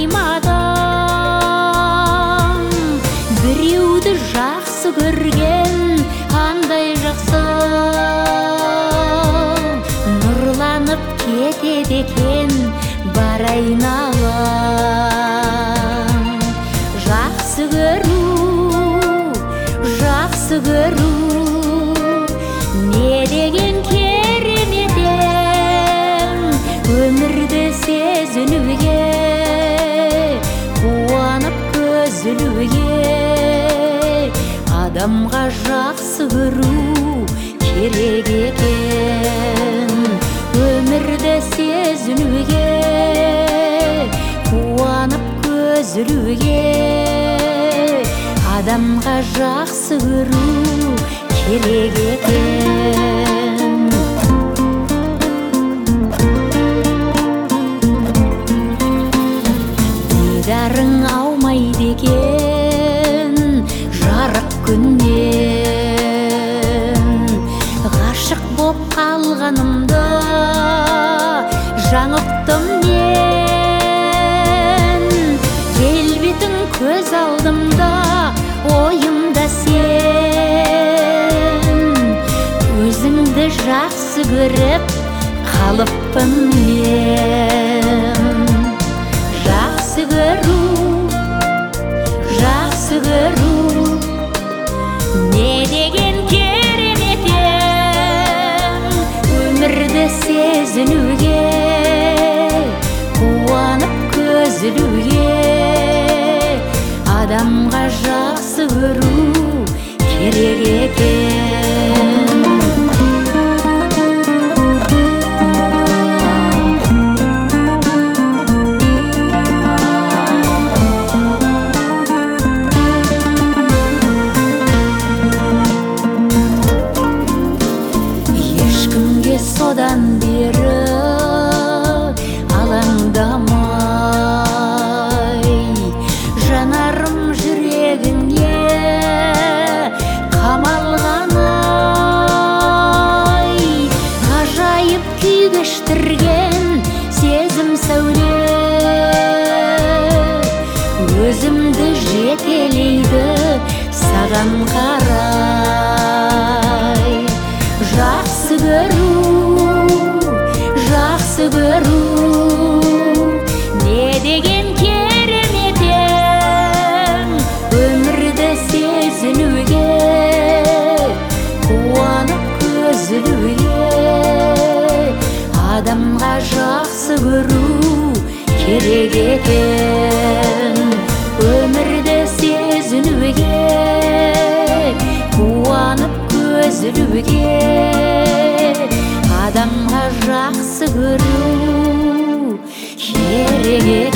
қоймадым. Біреуді жақсы көрген қандай жақсы, нұрланып кетеді екен бар айналам. Жақсы көру не деген керемет ең, өмірді сезінуге, қуанып көзілуге. Адамға жақсы көру керек екен, өмірді сезінуге, қуанып көзілуге. Адамға жақсы көру керек екен. Дидарың аумайды екен жарық күннен, ғашық боп қалғанымда жаңылттым мен. Келбетің көз алдымда, ойымда сен, өзіңді жақсы көріп қалыппын мен. Жақсы көру не деген керемет ең, өмірді сезінуге, қуанып көзілуге. Адамға жақсы көру керек екен. Ешкімге содан бері алаңдамай, жанарым жүрегіне қамалғаны-ай. Ғажайып күй кештірген сезім сәуле, өзімді жетелейді саған қарай. Жақсы көру не деген керемет ең, өмірді сезінуге, қуанып көзілуге. Адамға жақсы көру керек екен, өмірді сезінуге, қуанып көзілуге. Адамға жақсы көру керек.